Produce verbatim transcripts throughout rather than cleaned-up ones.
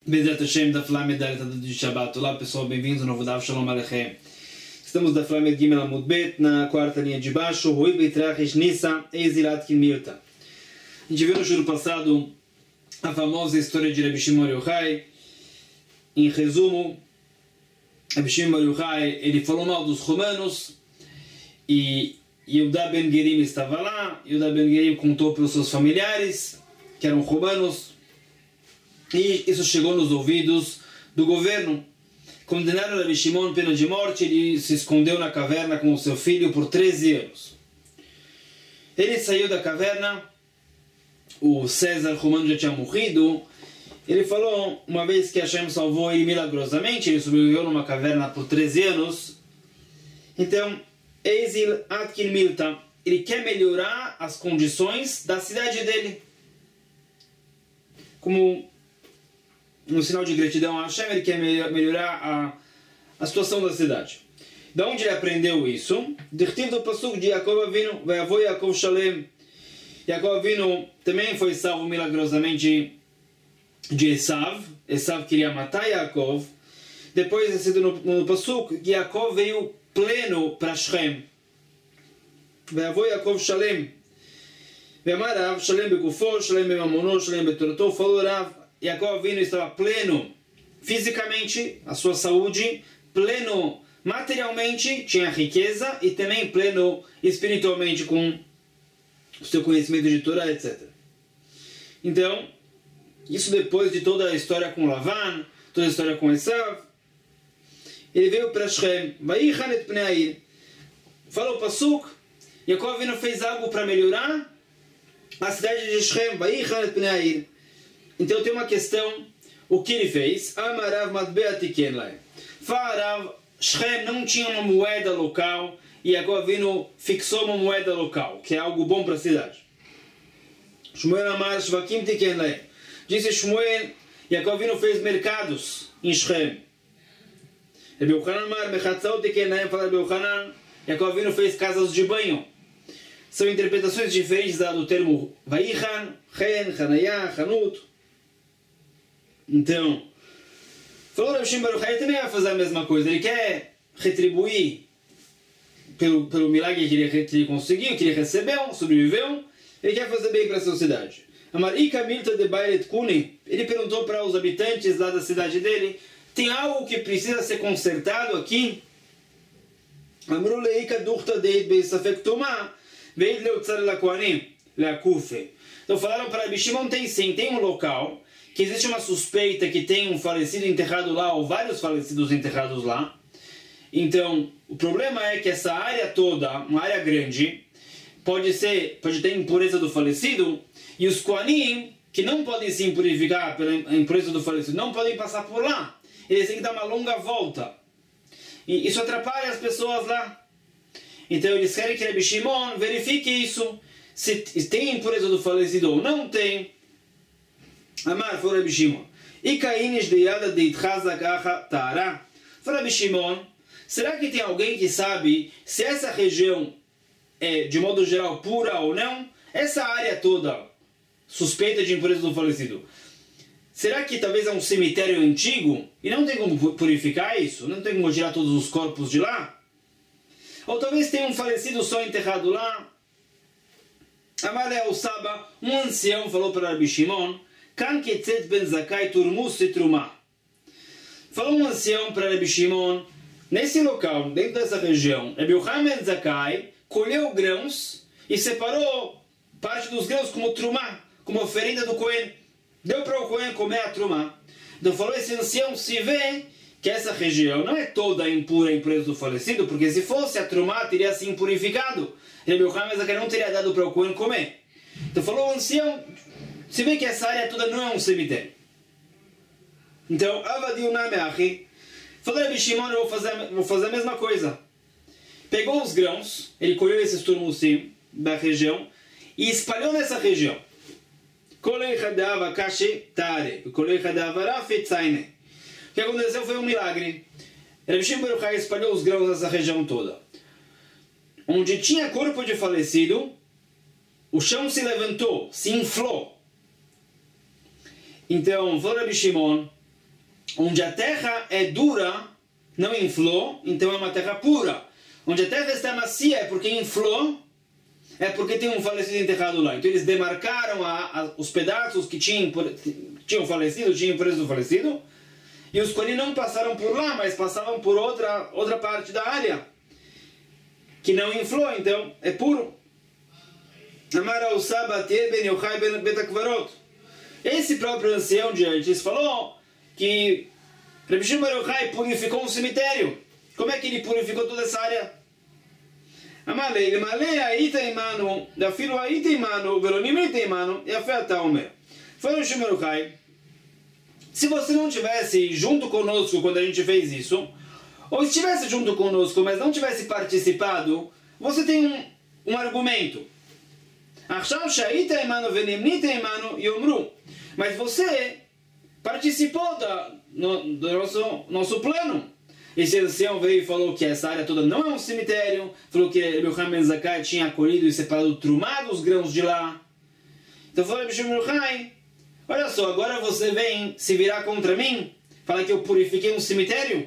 Bezerra Hashem da Flame da de Shabbat. Olá pessoal, bem-vindos ao novo Daf Shalom Aleichem. Estamos da Flame Gimel Amud Bet, na quarta linha de baixo. Rui Beitraches Nissa Ezilat Kilmirta. A gente viu no juro passado a famosa história de Rabbi Shimon Yochai. Em resumo, Rabbi Shimon Yochai, ele falou mal dos romanos e Yehuda Ben Gerim estava lá. Yehuda Ben Gerim contou para os seus familiares que eram romanos. E isso chegou nos ouvidos do governo. Condenaram Rabbi Shimon pena de morte. Ele se escondeu na caverna com o seu filho por treze anos. Ele saiu da caverna. O César romano já tinha morrido. Ele falou, uma vez que Hashem salvou ele milagrosamente, ele sobreviveu numa caverna por treze anos. Então, Ezil Atkin Milta, ele quer melhorar as condições da cidade dele. Como um sinal de gratidão a Hashem, ele quer melhorar a, a situação da cidade. De onde ele aprendeu isso? Dirtiv do Pasuk de Yaakov Avinu, Vayavo Yaakov Shalem. Yaakov Avinu também foi salvo milagrosamente de Esav. Esav queria matar Yaakov. Depois, é sido no, no Pasuk, Yaakov veio pleno para Shem. Vayavo Yaakov Shalem. Ve'amarav Shalem begufo, Shalem bemamono, Shalem betoroto. Falou Rav, Yaakov Avinu estava pleno fisicamente, a sua saúde, pleno materialmente, tinha riqueza, e também pleno espiritualmente com o seu conhecimento de Torá, etcétera. Então, isso depois de toda a história com Lavan, toda a história com Esav, ele veio para Shem, Vayichan et pnei ha'ir. Falou Pasuk, Yaakov Avinu fez algo para melhorar a cidade de Shem, Vayichan et pnei ha'ir. Então tem uma questão, o que ele fez? Amarav matbea tiken lai. Farav, Shem não tinha uma moeda local e Yaakov Avinu fixou uma moeda local, que é algo bom para a cidade. Shmuel amar shvakim tiken lai. Disse Shmuel, Yaakov Avinu fez mercados em Shem. Rabbi Yochanan amar mechatzot tiken lai. Fala Rabbi Yochanan, Yaakov Avinu fez casas de banho. São interpretações diferentes do termo Vayichan, Chen, Hanayah, Hanut. Então, falou Rabbi Shimon Bar Yochai, também vai fazer a mesma coisa. Ele quer retribuir pelo, pelo milagre que ele, que ele conseguiu, que ele recebeu, sobreviveu. Ele quer fazer bem para a sociedade. Amarika Milta de Bailet Kuni, ele perguntou para os habitantes lá da cidade dele, tem algo que precisa ser consertado aqui? Amru leika duchta deit beisafek tuma, veit leutzar lakoanim, leakufe. Então falaram para Rabbi Shimon, tem sim, tem um local que existe uma suspeita que tem um falecido enterrado lá, ou vários falecidos enterrados lá. Então, o problema é que essa área toda, uma área grande, pode ser, pode ter impureza do falecido, e os Kohanim, que não podem se impurificar pela impureza do falecido, não podem passar por lá. Eles têm que dar uma longa volta. E isso atrapalha as pessoas lá. Então, eles querem que Rabbi Shimon verifique isso, se tem impureza do falecido ou não tem. Amar, foi Rabbi Shimon. E Caínes de Yada de Itchazak Acha Tara. Foi Rabbi Shimon. Será que tem alguém que sabe se essa região é, de modo geral, pura ou não? Essa área toda, suspeita de impureza do falecido. Será que talvez é um cemitério antigo? E não tem como purificar isso? Não tem como tirar todos os corpos de lá? Ou talvez tenha um falecido só enterrado lá? Amar El Saba, um ancião, falou para Rabbi Shimon, Kan ketzet ben Zakai turmus e trumah. Falou um ancião para Rabbi Shimon, nesse local, dentro dessa região, Rabbi Yochanan ben Zakai colheu grãos e separou parte dos grãos como trumah, como oferenda do Cohen. Deu para o Cohen comer a trumah. Então falou esse ancião, se vê que essa região não é toda impura, impureza do falecido, porque se fosse a trumah teria se impurificado. Rabbi Yochanan ben Zakai não teria dado para o Cohen comer. Então falou o ancião, se vê que essa área toda não é um cemitério. Então, Avadiu Nameachi, falou Rabbi Shimon, eu vou fazer, vou fazer a mesma coisa. Pegou os grãos, ele colheu esses turmusim da região e espalhou nessa região. O que aconteceu foi um milagre. Rabbi Shimon Bar Yochai espalhou os grãos nessa região toda. Onde tinha corpo de falecido, o chão se levantou, se inflou. Então, falou Rabbi Shimon, onde a terra é dura, não inflou, então é uma terra pura. Onde a terra está macia é porque inflou, é porque tem um falecido enterrado lá. Então eles demarcaram a, a, os pedaços que tinham, tinham falecido, tinham preso o falecido, e os Kohanim não passaram por lá, mas passavam por outra, outra parte da área, que não inflou, então é puro. Amar Usabatir ben Yochai ben Betakvarot. Esse próprio ancião de antes falou que Rabbi Shimon bar Yochai purificou um cemitério. Como é que ele purificou toda essa área? Amalei, Amalei, Aita Imanu, da filho Aita Imanu, Velonim Aita Imanu, e a fé está Omer. Foi o Shimon bar Yochai. Se você não estivesse junto conosco quando a gente fez isso, ou estivesse junto conosco, mas não tivesse participado, você tem um, um argumento. Mas você participou da, no, do nosso, nosso plano. Esse ancião veio e falou que essa área toda não é um cemitério, falou que Yochanan ben Zakkai tinha acolhido e separado trumado os grãos de lá. Então falou Rabbi Shimon bar Yochai, olha só, agora você vem se virar contra mim, fala que eu purifiquei um cemitério?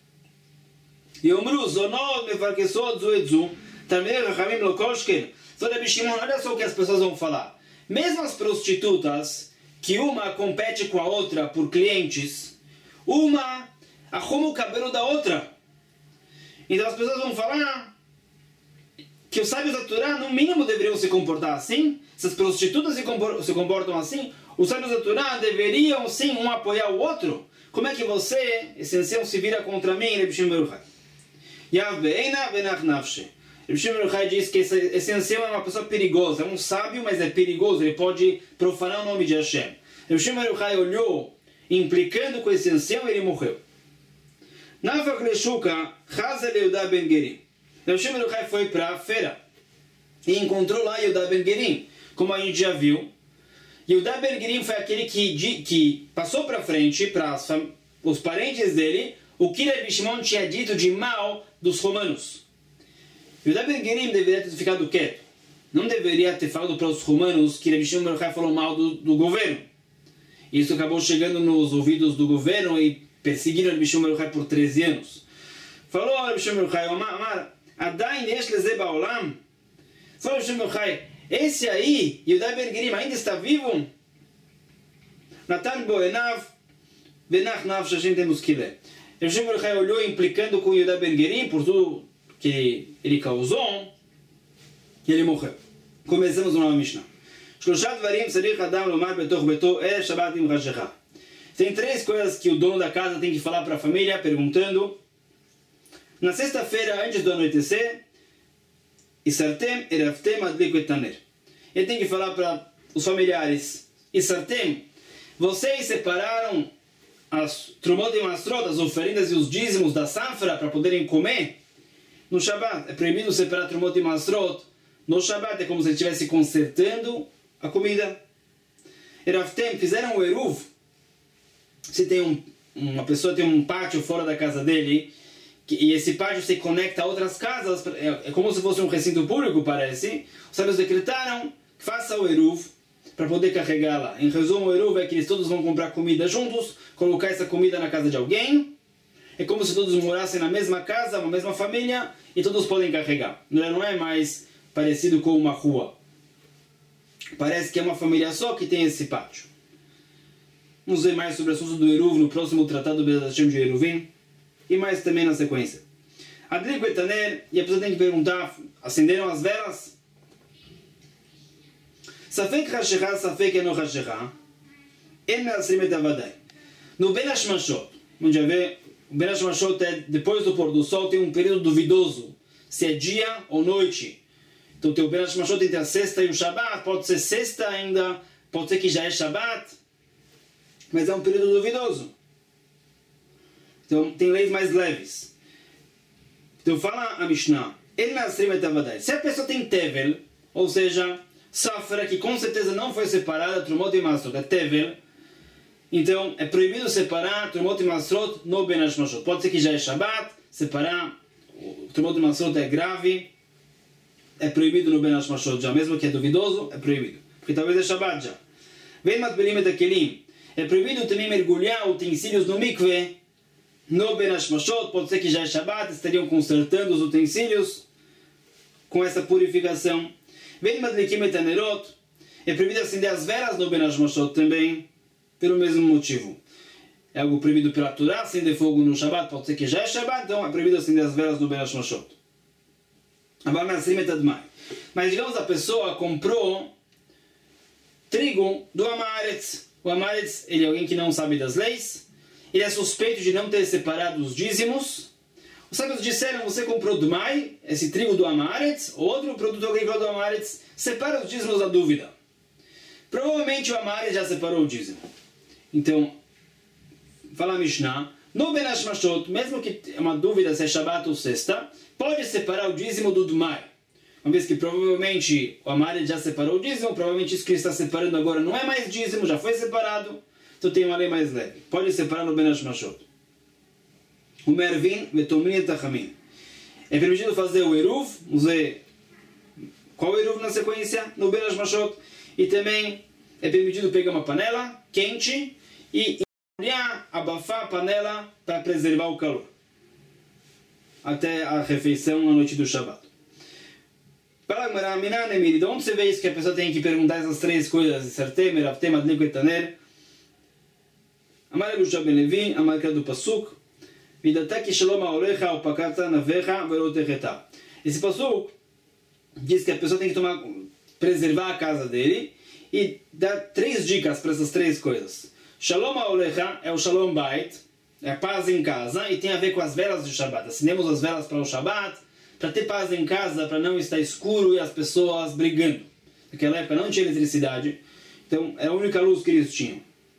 E Omru, Zonod, Mefarkesod, Zuedzu, Tamir, Rachamim, Lokoshken. Então, Rabbi Shimon, olha só o que as pessoas vão falar. Mesmo as prostitutas, que uma compete com a outra por clientes, uma arruma o cabelo da outra. Então as pessoas vão falar que os sábios da Torá, no mínimo, deveriam se comportar assim. Se as prostitutas se, compor se comportam assim, os sábios da Torá deveriam, sim, um apoiar o outro. Como é que você, esse ancião, se vira contra mim, Rabbi Shimon bar Yochai? Yav be'ena benach nafshe. Rabbi Shimon bar Yochai diz que esse, esse ancião é uma pessoa perigosa, é um sábio, mas é perigoso, ele pode profanar o nome de Hashem. Rabbi Shimon bar Yochai olhou, implicando com esse ancião, e ele morreu. Nafak leshuka, Chazel Yehuda ben Gerim. Rabbi Shimon bar Yochai foi para a feira e encontrou lá Yehuda ben Gerim. Como a gente já viu, Yehuda ben Gerim foi aquele que, que passou para frente, para os parentes dele, o que Rabbi Shimon tinha dito de mal dos romanos. Yehuda ben Gerim deveria ter ficado quieto. Não deveria ter falado para os romanos que Rabbi Shimon bar Yochai falou mal do, do governo. Isso acabou chegando nos ouvidos do governo e perseguiram Rabbi Shimon bar Yochai por treze anos. Falou Rabbi Shimon bar Yochai, Amar, Adain yesh leze ba'olam. Falou Rabbi Shimon bar Yochai, esse aí, Yehuda ben Gerim, ainda está vivo? Natan boenav, venach nav shashem temos que ler. Rabbi Shimon bar Yochai olhou implicando com Yehuda ben Gerim por tudo que ele causou, e ele morreu. Começamos uma Mishnah. Tem três coisas que o dono da casa tem que falar para a família, perguntando. Na sexta-feira, antes do anoitecer, Isartem eraftem adliku et taner. Ele tem que falar para os familiares, Isartem, vocês separaram as trumot e masrot, as oferendas e os dízimos da safra para poderem comer no Shabbat. É proibido separar trumot e masrot no Shabbat, é como se ele estivesse consertando a comida. Eraftem, fizeram o eruv. Se tem um, uma pessoa tem um pátio fora da casa dele, que, e esse pátio se conecta a outras casas, é, é como se fosse um recinto público, parece. Os sábios decretaram que faça o eruv para poder carregar lá. Em resumo, o eruv é que eles todos vão comprar comida juntos, colocar essa comida na casa de alguém. É como se todos morassem na mesma casa, uma mesma família, e todos podem carregar. Não é mais parecido com uma rua. Parece que é uma família só que tem esse pátio. Vamos ver mais sobre o assunto do eruv no próximo tratado Be'ezrat Hashem de Eruvim. E mais também na sequência. Adliku et taner, e a pessoa tem que perguntar, acenderam as velas? Safek hashecha, safek eno hashecha, en me'asrim et avadai. No Ben Hashmashot, onde já vê, o Ben Hashmashot é depois do pôr do sol, tem um período duvidoso, se é dia ou noite. Então tem o Ben Hashmashot entre a sexta e o Shabbat, pode ser sexta ainda, pode ser que já é Shabbat, mas é um período duvidoso. Então tem leis mais leves. Então fala a Mishnah, ele nasceu et avadai. Se a pessoa tem tevel, ou seja, safra que com certeza não foi separada, trumot e masrot, é tevel, então é proibido separar trumot e masrot no Ben Hashmashot. Pode ser que já é Shabbat, separar o trumot e masrot é grave, é proibido no Ben Hashmashot já, mesmo que é duvidoso, é proibido, porque talvez é Shabbat já. Vem matbelim et hakelim. É proibido também mergulhar utensílios no mikve, no Ben Hashmashot, pode ser que já é Shabbat, estariam consertando os utensílios com essa purificação. Vem Madlikim et Hanerot, é proibido acender as velas no Ben Hashmashot também, pelo mesmo motivo. É algo proibido pela Torá, acender fogo no Shabbat, pode ser que já é Shabbat, então é proibido acender as velas no Ben Hashmashot. Mas digamos a pessoa comprou trigo do Amaretz. O Amaretz, ele é alguém que não sabe das leis, ele é suspeito de não ter separado os dízimos. Os sábios disseram, você comprou do Mai, esse trigo do Amaretz, outro produto agrícola do Amaretz, separa os dízimos da dúvida. Provavelmente o Amaretz já separou o dízimo. Então, fala a Mishnah, no Ben Hashmashot, mesmo que é uma dúvida se é Shabbat ou sexta, pode separar o dízimo do Dumai. Uma vez que provavelmente o Amaretz já separou o dízimo, provavelmente isso que ele está separando agora não é mais dízimo, já foi separado, então tem uma lei mais leve. Pode separar no Ben Hashmashot. O Mervin, Vetomrin e Tachamim. É permitido fazer o Eruv, dizer qual o Eruv na sequência, no Ben Hashmashot, e também é permitido pegar uma panela quente e molhar, abafar a panela para preservar o calor até a refeição na noite do Shabbat. De onde você vê isso que a pessoa tem que perguntar essas três coisas? Sartem, Eraftem, Madliko e Taner. Amar Elusha ben Levi, Amar do Pasuk, Vidataki Shalom Aorecha, Upakata Navecha, Verotecheta. Esse Pasuk diz que a pessoa tem que tomar, preservar a casa dele e dar três dicas para essas três coisas. Shalom Aorecha é o Shalom Bait, é a paz em casa, e tem a ver com as velas do Shabbat. Acendemos as velas para o Shabbat, para ter paz em casa, para não estar escuro e as pessoas brigando. Naquela época não tinha eletricidade, então era a única luz que eles tinham.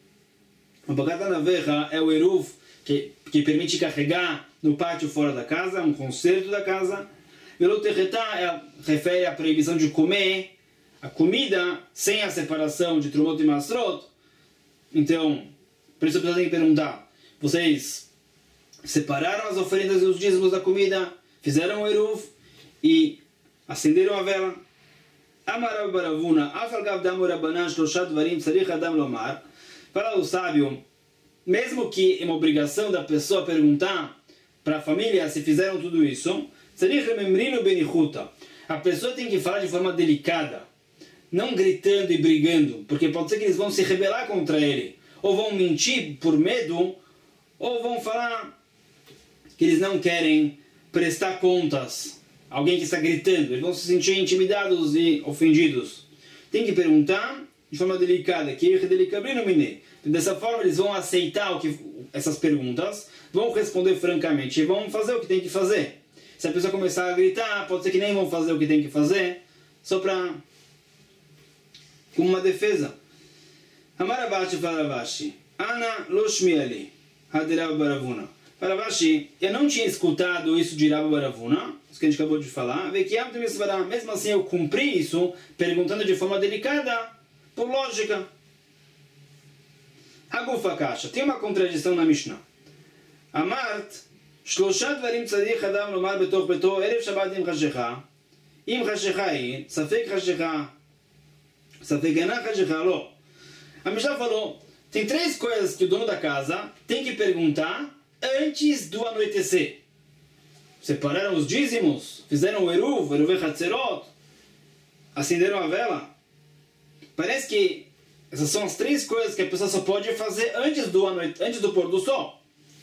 O Bakata Navecha é o Eruv, que, que permite carregar no pátio fora da casa, um concerto da casa. Velotecheta é, refere à proibição de comer a comida sem a separação de Trumot e Masrot. Então, por isso a pessoa tem que perguntar, vocês separaram as oferendas e os dízimos da comida, fizeram o Eruv e acenderam a vela? Amarav Baravuna, Afalgav Damu Rabbanan Shloshat Varim Tzarich Adam Lomar. Fala o sábio, mesmo que é uma obrigação da pessoa perguntar para a família se fizeram tudo isso, Tzarich Memrino Benichuta. A pessoa tem que falar de forma delicada, não gritando e brigando, porque pode ser que eles vão se rebelar contra ele, ou vão mentir por medo, ou vão falar que eles não querem prestar contas a alguém que está gritando. Eles vão se sentir intimidados e ofendidos. Tem que perguntar de forma delicada. Dessa forma eles vão aceitar o que, essas perguntas, vão responder francamente e vão fazer o que tem que fazer. Se a pessoa começar a gritar, pode ser que nem vão fazer o que tem que fazer, só para como uma defesa. Amaravashi Faravashi Ana Loshmiali Hadirav Baravuna. Faravashi, eu não tinha escutado isso de Rav Baravuna, isso que a gente acabou de falar. Mesmo assim eu cumpri isso, perguntando de forma delicada, por lógica. Hagufa Kasha, tem uma contradição na Mishnah. Amart, Shloshat Varim Tzadich Adam Lomar Betoch Beto, Erev Shabbat Im Chashecha, Im Chashecha Hi, Safek Chashecha, Safek Ena Chashecha Lo. A Mishnah falou, tem três coisas que o dono da casa tem que perguntar antes do anoitecer. Separaram os dízimos, fizeram o Eruv, Eruv Hatzerot, acenderam a vela. Parece que essas são as três coisas que a pessoa só pode fazer antes do, anoite, antes do pôr do sol.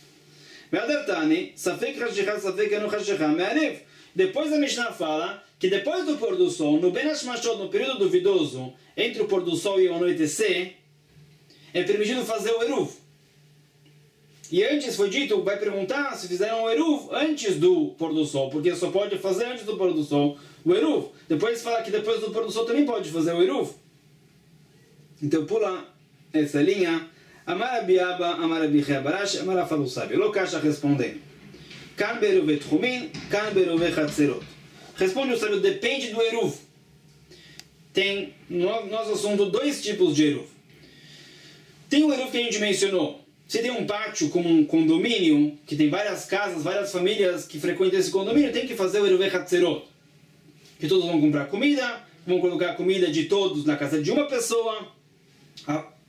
Depois a Mishnah fala que depois do pôr do sol, no Ben Hashmashot, no período duvidoso, entre o pôr do sol e o anoitecer, é permitido fazer o Eruv. E antes foi dito, vai perguntar se fizeram o Eruv antes do pôr do sol, porque só pode fazer antes do pôr do sol o Eruv. Depois fala que depois do pôr do sol também pode fazer o Eruv. Então pula essa linha. Amar Abiaba, Amar Abichei Barash, Amar Afal Sábio. Lokasha respondendo. Kan beruve tchumin, kan beruve chatzerot. Responde o sábio, depende do Eruv. Tem no nosso assunto dois tipos de Eruv. Tem o Eruv que a gente mencionou. Se tem um pátio como um condomínio, que tem várias casas, várias famílias que frequentam esse condomínio, tem que fazer o Eruv Hatzerot. Que todos vão comprar comida, vão colocar a comida de todos na casa de uma pessoa, a,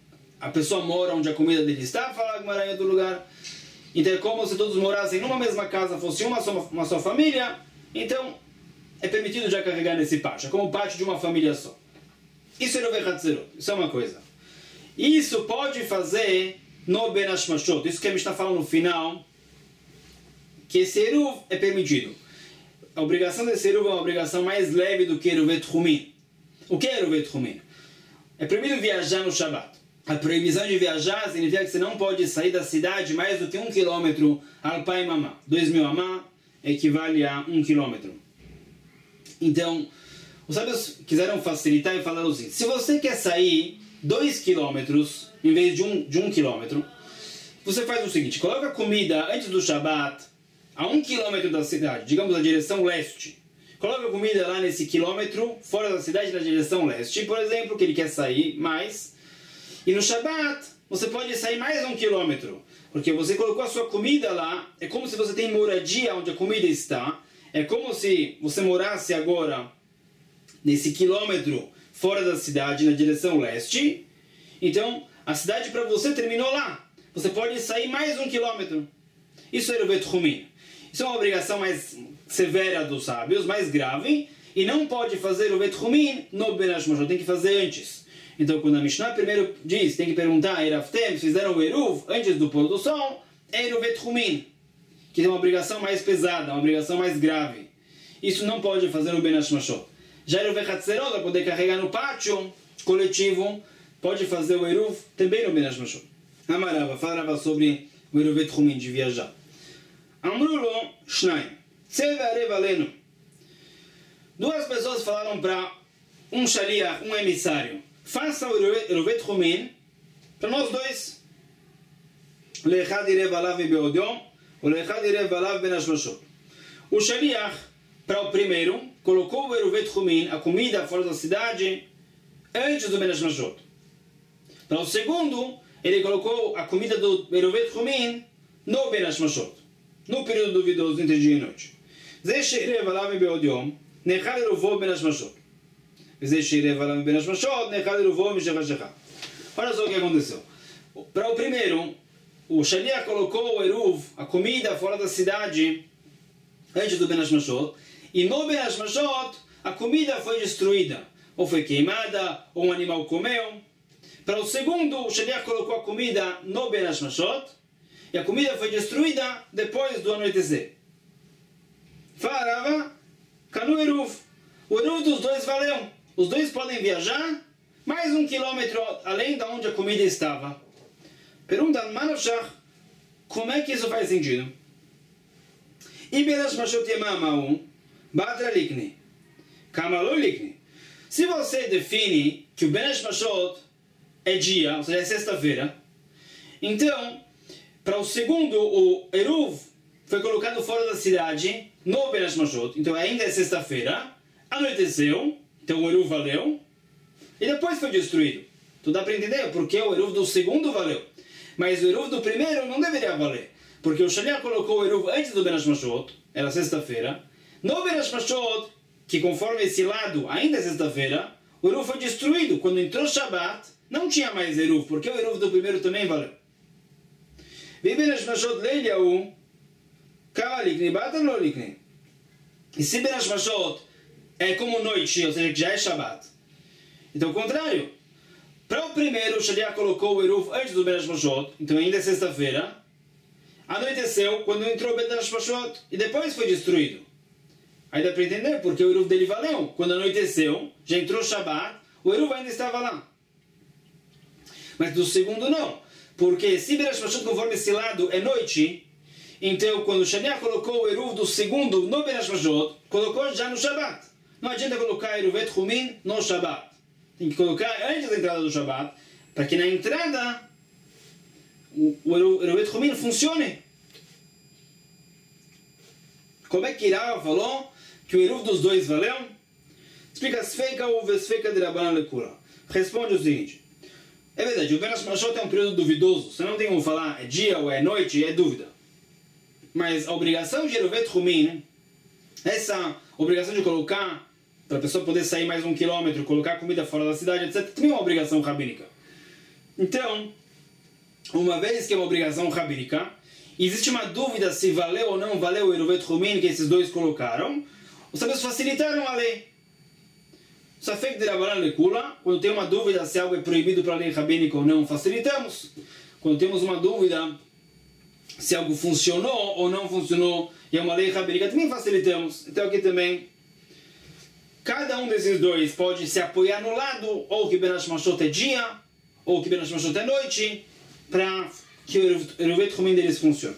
a pessoa mora onde a comida dele está, fala Gemara em outro lugar. Então é como se todos morassem numa mesma casa, fosse uma só, uma só família. Então é permitido já carregar nesse pátio, é como o pátio de uma família só. Isso é Eruv Hatzerot, isso é uma coisa. Isso pode fazer no Ben Hashmashot, isso que a gente está falando no final, que esse Eruv é permitido. A obrigação desse Eruv é uma obrigação mais leve do que Eruv Tchumim. O que é Eruv Tchumim? É proibido viajar no Shabbat. A proibição de viajar significa que você não pode sair da cidade mais do que um quilômetro alpai mamá. Dois mil amá equivale a um quilômetro. Então, os sábios quiseram facilitar e falaram assim: se você quer sair dois quilômetros em vez de um, de um quilômetro, você faz o seguinte: coloca comida antes do Shabbat a um quilômetro da cidade, digamos na direção leste. Coloca comida lá nesse quilômetro, fora da cidade, na direção leste, por exemplo, que ele quer sair mais. E no Shabbat, você pode sair mais um quilômetro, porque você colocou a sua comida lá, é como se você tem moradia onde a comida está, é como se você morasse agora nesse quilômetro fora da cidade, na direção leste. Então, a cidade para você terminou lá. Você pode sair mais um quilômetro. Isso é Eruv Tchumim. Isso é uma obrigação mais severa dos sábios, mais grave, e não pode fazer Eruv Tchumim no Ben Hashmashot, tem que fazer antes. Então, quando a Mishnah primeiro diz, tem que perguntar, Eraftem, fizeram o Eruv antes do pôr do sol, é Eruv Tchumim, que é uma obrigação mais pesada, uma obrigação mais grave. Isso não pode fazer no Ben Hashmashot. Já Eruv Hatzerot, para poder carregar no pátio coletivo, pode fazer o Eruv também no Ben Hashmashot. Amarava, falava sobre o Eruv Tchumim, de viajar. Amrulo Shnaim, Tseva Arev Alenu. Duas pessoas falaram para um shaliach, um emissário: faça o Eruv Tchumim para nós dois. Le'echad irev alav be'odiom, ou le'echad irev alav ben hashmashot. O shaliach, para o primeiro, colocou o Eruv Tchumim, a comida fora da cidade, antes do ben hashmashot. Para o segundo, ele colocou a comida do Eruv Tchumim no ben hashmashot, no período duvidoso entre dia e noite. Ze she'irev alav be'odiom, ne'echad eruvo ben hashmashot. Olha só o que aconteceu. Para o primeiro, o shaliach colocou o eruv, a comida, fora da cidade, antes do Ben Hashmashot, e no Ben Hashmashot a comida foi destruída, ou foi queimada, ou um animal comeu. Para o segundo, o shaliach colocou a comida no Ben Hashmashot, e a comida foi destruída depois do anoitecer. Farava, canu eruv. O eruv dos dois valeu. Os dois podem viajar mais um quilômetro além de onde a comida estava. Pergunta Manoshach, como é que isso faz sentido? Se você define que o Ben Hashmashot é dia, ou seja, é sexta-feira, então, para o segundo, o Eruv foi colocado fora da cidade, no Ben Hashmashot, então ainda é sexta-feira, anoiteceu, então o Eruv valeu, e depois foi destruído. Tu dá para entender porque o Eruv do segundo valeu. Mas o Eruv do primeiro não deveria valer. Porque o shaliach colocou o Eruv antes do Ben Hashmashot, era sexta-feira. No Ben Hashmashot, que conforme esse lado ainda é sexta-feira, o Eruv foi destruído. Quando entrou Shabbat, não tinha mais Eruv, porque o Eruv do primeiro também valeu. Ben Hashmashot leilahu, kalikni, batan lo likni. E se Ben Hashmashot é como noite, ou seja, que já é Shabbat. Então, o contrário. Para o primeiro, o shaliach colocou o Eruv antes do Ben Hashmashot, então ainda é sexta-feira. Anoiteceu quando entrou o Ben Hashmashot e depois foi destruído. Aí dá para entender porque o Eruv dele valeu. Quando anoiteceu, já entrou Shabbat, o Eruv ainda estava lá. Mas do segundo não. Porque se Ben Hashmashot, conforme esse lado, é noite, então quando o shaliach colocou o Eruv do segundo no Ben Hashmashot, colocou já no Shabbat. Não adianta colocar Eruv Tchumim no Shabbat. Tem que colocar antes da entrada do Shabbat, para que na entrada o, o Eruv Tchumim funcione. Como é que Irava falou que o Eruv dos dois valeu? Explica Sfeika ou Vesfeika de Rabbanan Lekula. Responde o seguinte: é verdade, o Ben Hashmashot é um período duvidoso. Você não tem como falar é dia ou é noite, é dúvida. Mas a obrigação de Eruv Tchumim, essa obrigação de colocar, para a pessoa poder sair mais um quilômetro, colocar comida fora da cidade, etcétera, também é uma obrigação rabínica. Então, uma vez que é uma obrigação rabínica, existe uma dúvida se valeu ou não valeu o Eruvet Rumin que esses dois colocaram, os sábios facilitaram a lei. Safek de Rabanan Lekula, quando tem uma dúvida se algo é proibido para a lei rabínica ou não, facilitamos. Quando temos uma dúvida se algo funcionou ou não funcionou e é uma lei rabínica, também facilitamos. Então aqui também, cada um desses dois pode se apoiar no lado, ou que Ben Hashmashot é dia, ou que Ben Hashmashot é noite, para que o Eruvet Rumin deles funcione.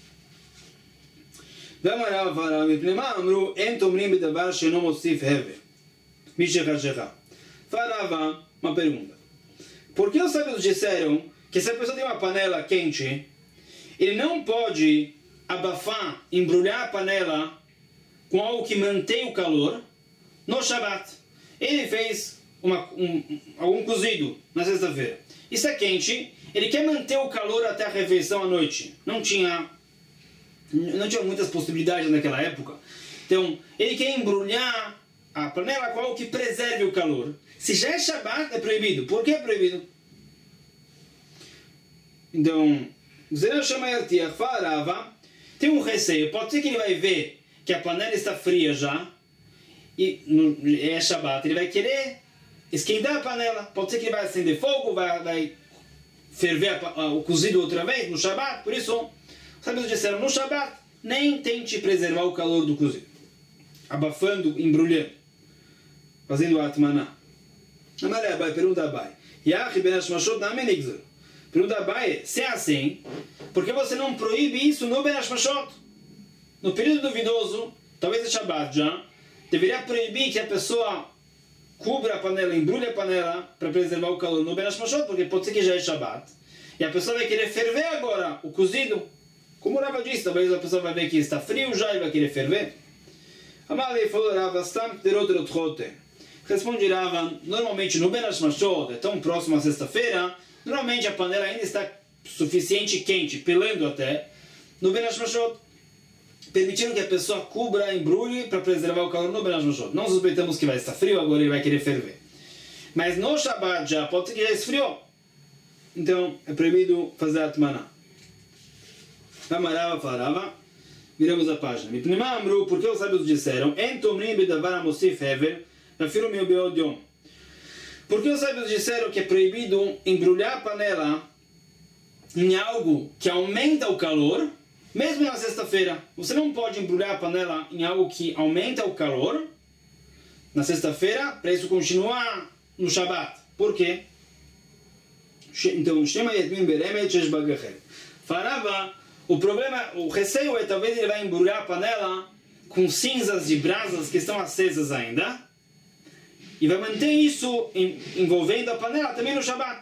ואמר רב מפני אמרו אין תומרים בדבר שאינו מוסיף הבל מי שחשכה. Falava uma pergunta. Por que os sábios disseram que se a pessoa tem uma panela quente, ele não pode abafar, embrulhar a panela com algo que mantém o calor no Shabbat? Ele fez uma, um, algum cozido na sexta-feira. Isso é quente, ele quer manter o calor até a refeição à noite. Não tinha, não tinha muitas possibilidades naquela época. Então, ele quer embrulhar a panela com algo que preserve o calor. Se já é Shabbat, é proibido. Por que é proibido? Então, Zerah Shamayartiach falava, tem um receio. Pode ser que ele vai ver que a panela está fria já, e é Shabbat, ele vai querer esquentar a panela. Pode ser que ele vai acender fogo, vai, vai ferver a, a, o cozido outra vez no Shabbat. Por isso, os sábios disseram, no Shabbat, nem tente preservar o calor do cozido, abafando, embrulhando, fazendo a atmaná. Amaré Abai, pergunta Abai. Yachi ben Hashmashot na menigzor. Pergunta Abai, se é assim, por que você não proíbe isso no Ben Hashmashot? No período duvidoso, talvez é Shabbat já, deveria proibir que a pessoa cubra a panela, embrulhe a panela para preservar o calor no Ben Hashmashot, porque pode ser que já é Shabbat. E a pessoa vai querer ferver agora o cozido. Como o Rava disse, talvez a pessoa vai ver que está frio já e vai querer ferver. Amalei falou Rava, Stam Terot Rotchote. Responde Rava, normalmente no Ben Hashmashot, é tão próximo à sexta-feira, normalmente a panela ainda está suficiente quente, pelando até. No Ben Hashmashot, permitindo que a pessoa cubra, embrulhe para preservar o calor no Ben Hashmashot. Não suspeitamos que vai estar frio, agora ele vai querer ferver. Mas no Shabbat já, pode ser que já esfriou. Então é proibido fazer a atmaná. Amarava falava, viramos a página. Mipnema amru, porque os sábios disseram, entomrim bedavar amosif hever, afirmo meu beodion. Porque os sábios disseram que é proibido embrulhar a panela em algo que aumenta o calor, mesmo na sexta-feira. Você não pode embrulhar a panela em algo que aumenta o calor na sexta-feira, para isso continuar no Shabbat. Por quê? Então, falava, o problema, o receio é talvez ele vai embrulhar a panela com cinzas de brasas que estão acesas ainda e vai manter isso envolvendo a panela também no Shabbat.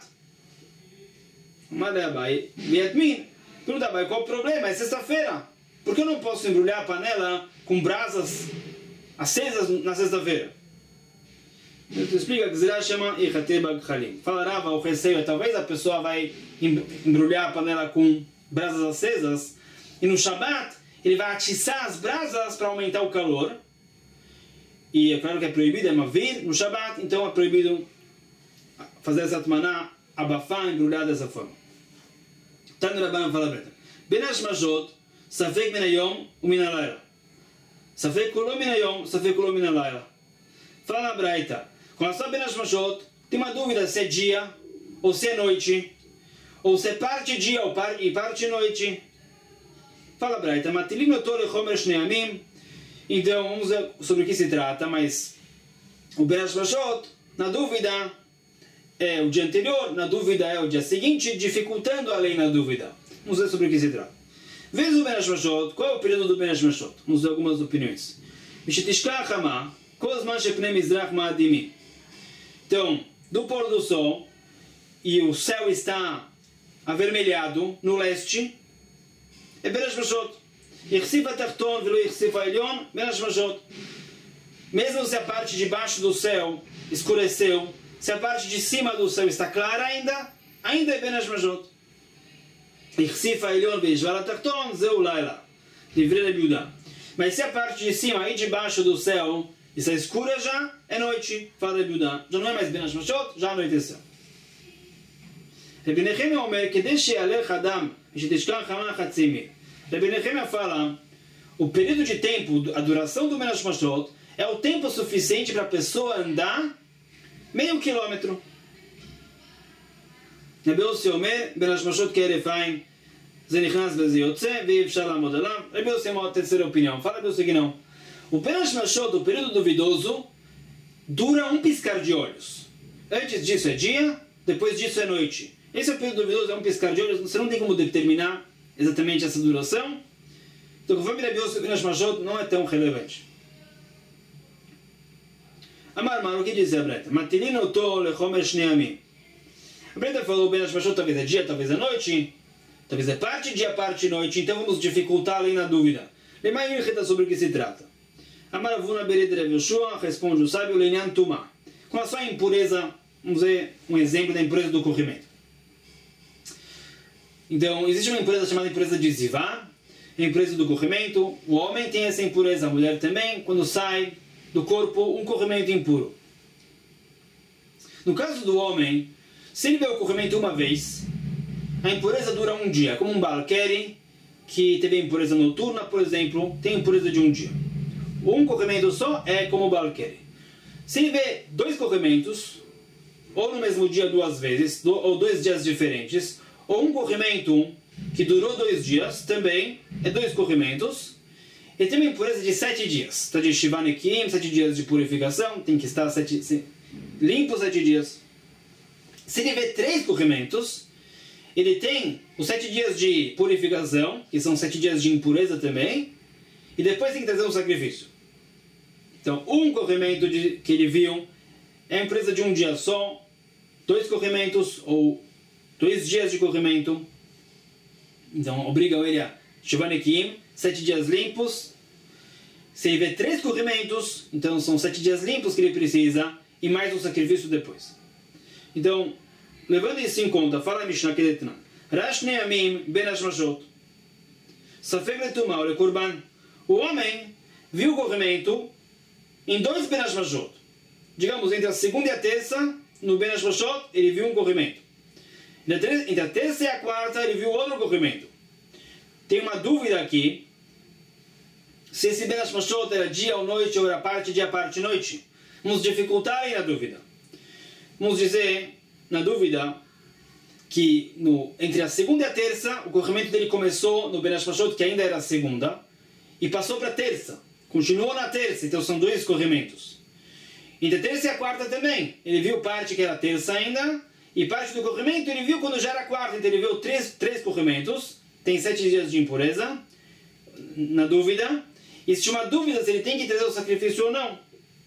Pergunta Abai, qual o problema? É sexta-feira. Por que eu não posso embrulhar a panela com brasas acesas na sexta-feira? Ele explica que Zerah chama Ichatebag Chalim. Fala Rava, o receio é talvez a pessoa vai embrulhar a panela com brasas acesas e no Shabbat ele vai atiçar as brasas para aumentar o calor. E é claro que é proibido, é mavir no Shabbat, então é proibido fazer essa atmaná, abafar, embrulhar dessa forma. Tano Rabban fala preta. Ben Hashmashot, safek min hayom u min halayla. Safek kulo min hayom, safek kulo min halayla. Fala na Braita. Com relação a Ben Hashmashot, tem uma dúvida se é dia ou se é noite, ou se é parte dia ou par, e parte noite. Fala a Braita. Matilim no Torah Chomer Shneamim. Então, vamos ver sobre o que se trata, mas o Ben Hashmashot, na dúvida, é o dia anterior, na dúvida é o dia seguinte, dificultando a lei na dúvida. Vamos ver sobre o que se trata. Vês o Ben Hashmashot, qual é o período do Ben Hashmashot? Vamos ver algumas opiniões. Mishetishkach Hama, Kozman Shepnei Mizrach Ma'adimi. Então, do pôr do sol, e o céu está avermelhado no leste, é Ben Hashmashot. Yichsifa Tachton velo Yichsifa Elyon, Ben Hashmashot. Mesmo se a parte de baixo do céu escureceu, se a parte de cima do céu está clara ainda, ainda é Ben Hashmashot. Yichsifa Elyon ve'Yishvar Tachton zeu Laila. Livrei Rabi Yehuda. Mas se a parte de cima e de baixo do céu está escura já, é noite. Fala Rabi Yehuda. Já não é mais Ben Hashmashot, já anoiteceu. Rabbi Nehemia omer, que deixe alech adam, shetishkan chama chatzimi. Rabbi Nehemia fala, o período de tempo, a duração do Ben Hashmashot, é o tempo suficiente para a pessoa andar meio quilômetro. Rabbi Yossi omer, Ben Hashmashot ke'erefaim, זה נכנס וזה יוצא, ואי אפשר לעמוד עליו. רבי יוסי אמר terceira opinião. Fala רבי יוסי que não. O Ben Hashmashot, o período duvidoso, dura um piscar de olhos. Antes disso é dia, depois disso é noite. Esse é o período duvidoso, é um piscar de olhos. Você não tem como determinar exatamente essa duração. Então, conforme Rabbi Yossi, o Ben Hashmashot não é tão relevante. Amar Mar, o que diz a Breta? Matilino to lechomer shnei amim. A Breta falou, o Ben Hashmashot talvez é dia, talvez é noite. Talvez é parte dia, parte noite, então vamos dificultar ali na dúvida. Lemai Ilcheta, sobre o que se trata. Amaravuna Bered Rav Yoshua, responde o sábio, Lenyan Tuma. Com a sua impureza, vamos ver um exemplo da impureza do corrimento. Então, existe uma impureza chamada impureza de Zivá, a impureza do corrimento. O homem tem essa impureza, a mulher também, quando sai do corpo um corrimento impuro. No caso do homem, se ele vê o corrimento uma vez, a impureza dura um dia, como um balqueri que teve impureza noturna, por exemplo, tem impureza de um dia. Um corrimento só é como o balqueri. Se ele vê dois corrimentos, ou no mesmo dia duas vezes, ou dois dias diferentes, ou um corrimento que durou dois dias, também é dois corrimentos, ele tem uma impureza de sete dias. Está de Shivanekim, sete dias de purificação, tem que estar sete, limpo sete dias. Se ele vê três corrimentos, ele tem os sete dias de purificação, que são sete dias de impureza também, e depois tem que trazer um sacrifício. Então, um corrimento de, que ele viu é a impureza de um dia só, dois corrimentos, ou dois dias de corrimento. Então, obriga ele a Shivanekim, sete dias limpos. Se ele vê três corrimentos, então são sete dias limpos que ele precisa, e mais um sacrifício depois. Então, levando isso em conta, fala a Mishnah que detran. Rash ne'amim ben hashmashot. Safek letumah le korban. O homem viu o corrimento em dois ben hashmashot. Digamos, entre a segunda e a terça, no ben hashmashot, ele viu um corrimento. Entre a terça e a quarta, ele viu outro corrimento. Tem uma dúvida aqui, se esse ben hashmashot era dia ou noite, ou era parte dia, parte noite. Vamos dificultar aí a dúvida. Vamos dizer, na dúvida, que no, entre a segunda e a terça, o corrimento dele começou no Ben Hashmashot, que ainda era a segunda, e passou para a terça. Continuou na terça, então são dois corrimentos. Entre a terça e a quarta também. Ele viu parte que era a terça ainda, e parte do corrimento ele viu quando já era a quarta. Então ele viu três, três corrimentos, tem sete dias de impureza, na dúvida. E se tinha uma dúvida se ele tem que trazer o sacrifício ou não.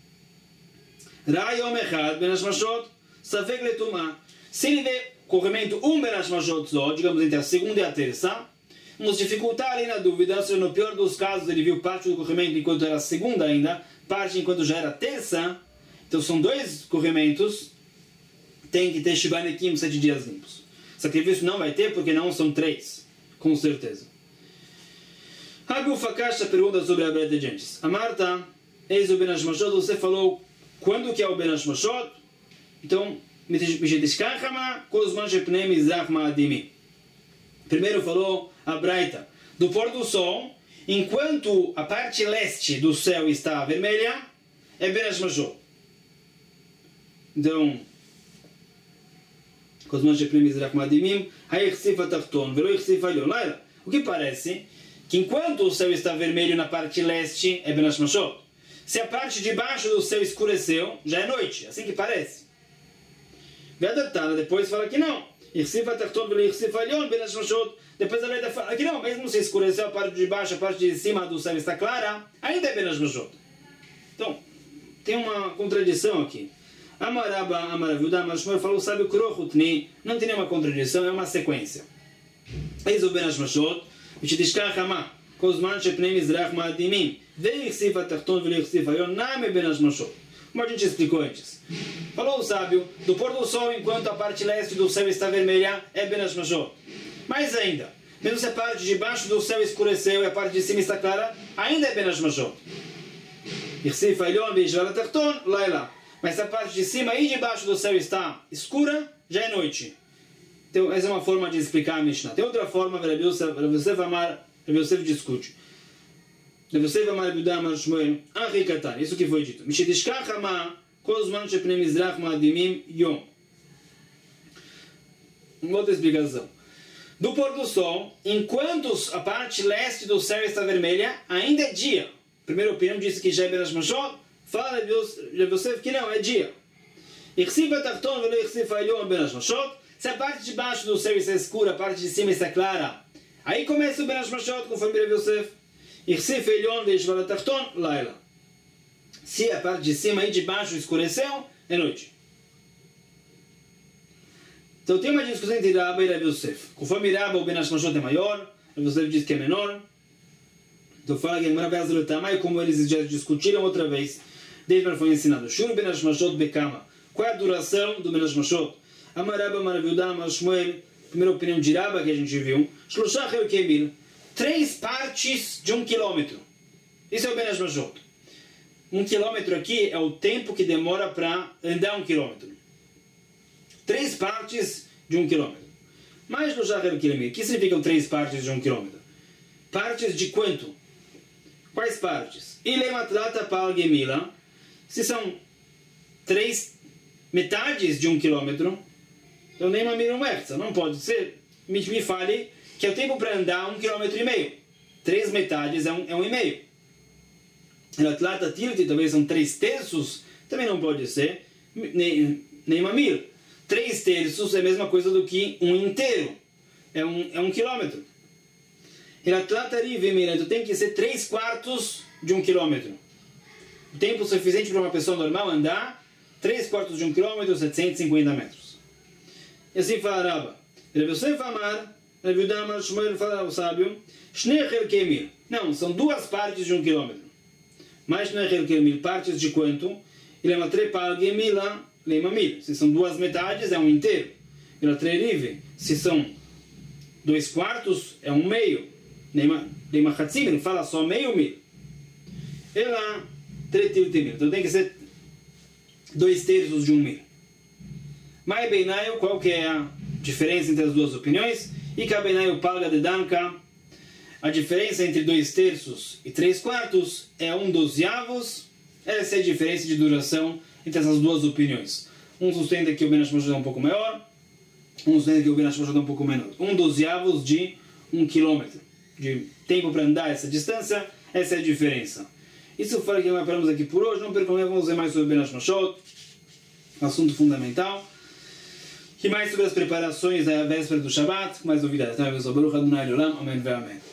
Ra Yom Echad Ben Hashmashot Safek letumah. Se ele vê corrimento um Ben Hashmashot só, digamos entre a segunda e a terça, vamos dificultar ali na dúvida, se no pior dos casos ele viu parte do corrimento enquanto era a segunda ainda, parte enquanto já era a terça, então são dois corrimentos, tem que ter Shivanekim, sete dias limpos. Sacrifício não vai ter porque não são três, com certeza. Hagu Fakasha pergunta sobre a Breta de antes. A Marta, eis o Ben Hashmashot, você falou quando que é o Ben Hashmashot? Então, primeiro falou a Braita, do pôr do sol, enquanto a parte leste do céu está vermelha, é Ben Hashmashot. Então, o que parece que enquanto o céu está vermelho na parte leste, é Ben Hashmashot. Se a parte de baixo do céu escureceu, já é noite, assim que parece. Depois fala que não. Depois a Breta fala que não, mesmo se escureceu a parte de baixo, a parte de cima do céu está clara, ainda é Ben Hashmashot. Então, tem uma contradição aqui. Amaraba, Amaravilda, Amarashmor falou, sabe o Krochutni, não tem nenhuma contradição, é uma sequência. Eis o Ben Hashmashot, V'shitishkach hama, kozman shepnei mizrach ma'adimim, ve'yichsif ha'tachton ve'yichsif ha'yon, name Ben Hashmashot. Como a gente explicou antes. Falou o sábio, do pôr do sol enquanto a parte leste do céu está vermelha, é Ben Hashmashot. Mais ainda, mesmo se a parte de baixo do céu escureceu e a parte de cima está clara, ainda é Ben Hashmashot. Yichsif ha'yon ve'yishvar ha'tachton, laila. Mas se a parte de cima e de baixo do céu está escura, já é noite. Então, essa é uma forma de explicar a Mishnah. Tem outra forma, Rav Yosef, Rav Yosef Amar, Rav Yosef discute. Rav Yosef Amar, Rav Yehuda Amar Shmuel, Achi Katan, isso que foi dito. Mishetishkach Hama, Kol Zman Shepnei Mizrach Ma'adimim Yom. Uma outra explicação. Do pôr do sol, enquanto a parte leste do céu está vermelha, ainda é dia. A primeira opinião disse que já é Ben Hashmashot, fala Rav Yosef que não, é dia. Ichsiv Atachton velo Ichsiv Ha'elyon Ben Hashmashot. Se a parte de baixo do céu está escura, a parte de cima está clara, aí começa o Ben Hashmashot, conforme Rav Yosef. Ichsiv Ha'elyon ve'Yishvat Atachton, Laila. Se a parte de cima e de baixo escureceu, é noite. Então tem uma discussão entre Rabba e Rav Yosef. Conforme Rabba, o Ben Hashmashot é maior, Rav Yosef diz que é menor. Então fala que a Gemara Be'azdrotamai, como eles já discutiram outra vez, desde que foi ensinado. Shur Ben Hashmashot Bekama. Qual é a duração do Ben Hashmashot? Amar Rabba, Amar Yehuda, Amar Shmuel. Primeira opinião de Rabba que a gente viu. Shloshah Kemil. Três partes de um quilômetro. Isso é o Ben Hashmashot. Um quilômetro aqui é o tempo que demora para andar um quilômetro. Três partes de um quilômetro. Mais no Shachar Kilemir. O que significam três partes de um quilômetro? Partes de quanto? Quais partes? Ilematrata Pal Gemila. Se são três metades de um quilômetro, então nem uma mira merza. Não pode ser. Me, me fale que é o tempo para andar um quilômetro e meio. Três metades é um, é um e meio. Elatlata Tilti talvez são três terços. Também não pode ser. Nem, nem uma mira. Três terços é a mesma coisa do que um inteiro. É um, é um quilômetro. Então tem que ser três quartos de um quilômetro. O tempo suficiente para uma pessoa normal andar três quartos de um quilômetro, setecentos e cinquenta metros. E assim fala Rabba. Rav Yosef Amar, Rav Yehuda Amar Shmuel fala o sábio, Shnei Chelkei Mil. Não, são duas partes de um quilômetro. Mas Shnei Chelkei Mil, partes de quanto? Ele é uma trepal gemila. Leima mil. Se são duas metades, é um inteiro. Ela trerive. Se são dois quartos, é um meio. Leima hatzim, ele fala só meio mil. Ela tretilti mil. Então tem que ser dois terços de um mil. Mai beinaio, qual que é a diferença entre as duas opiniões? E que a beinaio palga de danka. A diferença entre dois terços e três quartos é um dozeavos. Essa é a diferença de duração entre essas duas opiniões. Um sustenta que o Ben Hashmashot é um pouco maior, um sustenta que o Ben Hashmashot é um pouco menor. Um dozeavos de um quilômetro. De tempo para andar essa distância, essa é a diferença. Isso foi o que nós paramos aqui por hoje. Não percam, vamos ver mais sobre o Ben Hashmashot, assunto fundamental. E mais sobre as preparações da véspera do Shabbat, mais novidades. Amém.